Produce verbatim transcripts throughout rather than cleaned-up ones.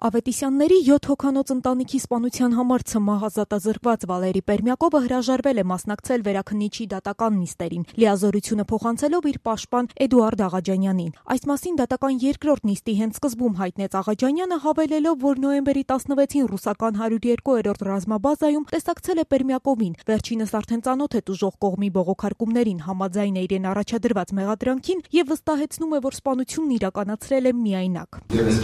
Ավետիսյանների յոթ հոգանոց ընտանիքի սպանության համար ՑՄՀ ազատազրկված Վալերի Պերմյակովը հրաժարվել է մասնակցել վերաքննիչի դատական նիստերին, լիազորությունը փոխանցելով իր պաշտպան Էդուարդ Աղաջանյանին։ Այս մասին դատական երկրորդ նիստի հենց սկզբում հայտնեց Աղաջանյանը, հավելելով, որ նոյեմբերի տասնվեցին ռուսական հարյուր երկու-րդ ռազմաբազայում տեսակցել է Պերմյակովին, վերջինս արդեն ծանոթ է տուժող կողմի բողոքարկումներին, համաձայն է իրեն առաջադրված մեղադրանքին եւ վստահեցնում է, որ սպանությունն իրականացրել է միայնակ։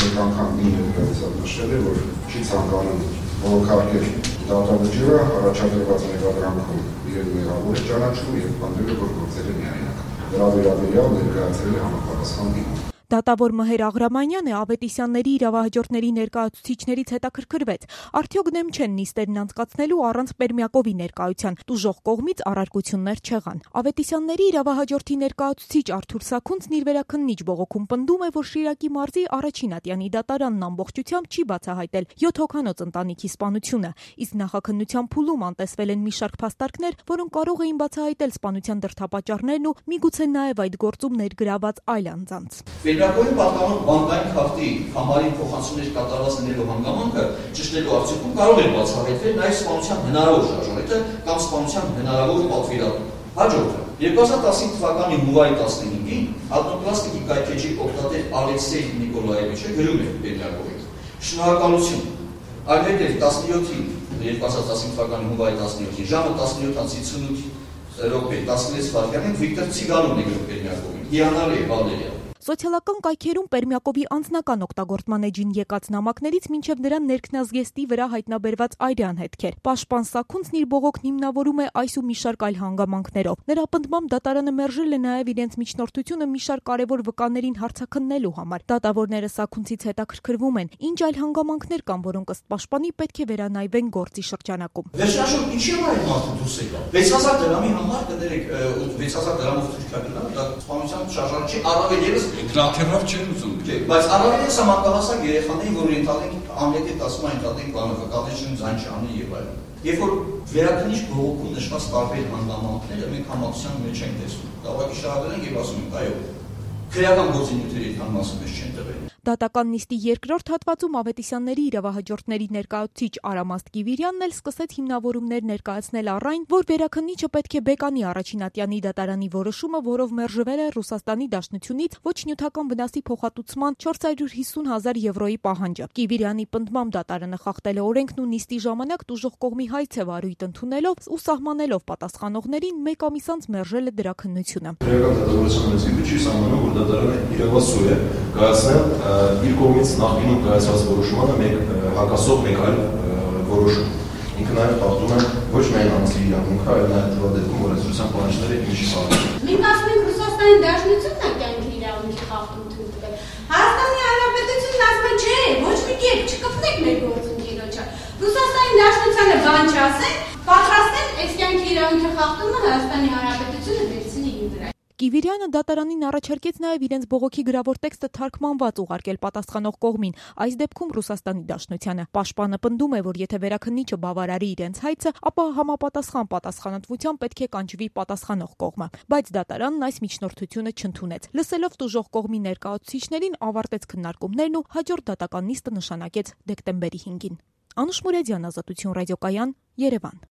Նշել է, որ չի ցանկանում բողոքարկել դատավճիռը առաջադրված մեղադրանքում իրեն մեղավոր է ճանաչում եւ պնդել է, որ գործել է միայնակ։ Դրա վերաբերյալ ներկայացրել է համապատասխան դիմում։ Դատավոր Մհեր Աղրամանյանը ավետիսյանների իրավահաջորդների ներկայացուցիչներից հետաքրքրվեց, արդյոք դեմ չեն նիստերն անցկացնելու առանց Պերմյակովի ներկայության, տուժող կողմից առարկություններ չեղան։ Ավետիսյանների իրավահաջորդի ներկայացուցիչ Արթուր Սաքունցն իր վերաքննիչ բողոքում պնդում է, որ Շիրակի մարզի առաջին ատյանի դատարանն ամբողջությամբ չի բացահայտել յոթ հոգանոց ընտանիքի սպանությունը, իսկ նախաքննության փուլում անտեսվել են մի շարք փաստարկներ, որոնք կարող էին բացահայտել սպանության դրդապատճառներն ու միգուցե նաև այդ գործում ներգրաված այլ անձանց։ Պերմյակովին պատկանող բանկային քարտի համարի փոխանցումներ կատարված լինելու հանգամանքը ճշտելու արդյունքում կարող է բացահայտվել նաև սպանության հնարավոր շարժառիթը կամ սպանության հնարավոր պատվիրատու։ Հաջորդը երկու հազար տասնհինգ թվականի հունվարի տասնհինգին Ադնոպլաստիկի կայքեջի օգտատեր Ալեքսեյ Նիկոլաևիչը գրում է Պերմյակովին. Շնորհակալություն, այլհետև տասնյոթին երկու հազար տասնհինգ թվականի հունվարի տասնյոթին ժամը տասնյոթ րոպե տասնվեց վայրկյանին Վիկտոր Ցիգանովն է գրում Պերմյակովին. հիանալի է, Վալերիա։ Սոցիալական կայքերում Պերմյակովի անձնական օգտագործման էջին եկած նամակներից մինչև նրա ներքնազգեստի վրա հայտնաբերված այրյան հետքեր։ Պաշտպան Սաքունցն իր բողոքն հիմնավորում է այս ու մի շարք այլ հանգամանքներով։ Նրա պնդմամբ դատարանը մերժել է նաև իրենց միջնորդությունը մի շարք կարևոր վկաներին հարցաքննելու համար։ Դատավորները Սաքունցից հետաքրքրվում են, ինչ այլ հանգամանքներ կան, որոնք ըստ պաշտպանի պետք է վերանայվեն գործի շրջանակում։ Վերջնաշոտ ինչի՞ այդ մարդը դուրս եկավ։ վեց հազար դրամի համար կներեք վեց հազար դրամով թուրքական, դա սպանության շարժառիթ չի, առավել ևս Գրաթերով չեն ուզում։ Բայց առավելին համակարգահասակ երեխաներին, որ ենթադրենք ամենի ասում են ենթադրենք բանը վկայություն ձայն չանի եւ այլն։ Երբ որ վերաքննիչ բողոքում նշված տարբեր հանգամանքները մենք համակցության մեջ ենք տեսնում։ Դավակի շահագրել ենք եւ ասում ենք, այո, քրեական գործունեությունների համասում մեզ չեն տվել։ Դատական նիստի երկրորդ հատվածում ավետիսյանների իրավահաջորդների ներկայացուցիչ Արամաստ Կիվիրյանն էլ սկսեց հիմնավորումներ ներկայացնել առ այն, որ վերաքննիչը պետք է բեկանի առաջին ատյանի դատարանի որոշումը, որով մերժվել է Ռուսաստանի Դաշնությունից ոչ նյութական վնասի փոխհատուցման չորս հարյուր հիսուն հազար եվրոյի պահանջը։ Կիվիրյանի պնդմամբ դատարանը խախտել է օրենքն ու նիստի ժամանակ տուժող կողմի հայց է վարույթ ընդունելով ու սահմանելով պատասխանողներին մեկ ամիս անց մերժել է դրա քննությունը։ Քրեական դատավորության մեջ չի սահմանում, որ դատարանը իրավասու է կայացնել իր կողմից նախկինում կայացված որոշմանը մեկ հակասող մեկ այլ որոշում։ Ինքը նաև խախտում է ոչ միայն անձի իրավունքը, այլ նաև դրա դեպքում օրենսդրության պահանջները ինչի սահմանում։ Մենք ասում ենք Ռուսաստանի Դաշնությունն է կյանքի իրավունքի խախտում թույլ տվել։ Հայաստանի Հանրապետությունն ասում է չէ, ոչ մի կերպ չկպնեք մեր գործընկերոջը։ Ռուսաստանի Դաշնությանը բան չասեն, պատրաստ են այս կյանքի իրավունքի խախտումը Հայաստանի Հանրապետությունը վերցնի իր վրա։ Կիվիրյանը դատարանին առաջարկեց նաև իրենց բողոքի գրավոր տեքստը թարգմանված ուղարկել պատասխանող կողմին, այս դեպքում Ռուսաստանի Դաշնությանը։ Պաշտպանը պնդում է, որ եթե վերաքննիչը բավարարի իրենց հայցը, ապա համապատասխան պատասխանատվությամբ պետք է կանչվի պատասխանող կողմը։ Բայց դատարանն այս միջնորդությունը չընդունեց։ Լսելով տուժող կողմի ներկայացուցիչներին, ավարտեց քննարկումներն ու հաջորդ դատական նիստը նշանակեց դեկտեմբերի հինգին։ Անուշ Մուրադյան, Ազատություն ռադիոկայան, Երևան։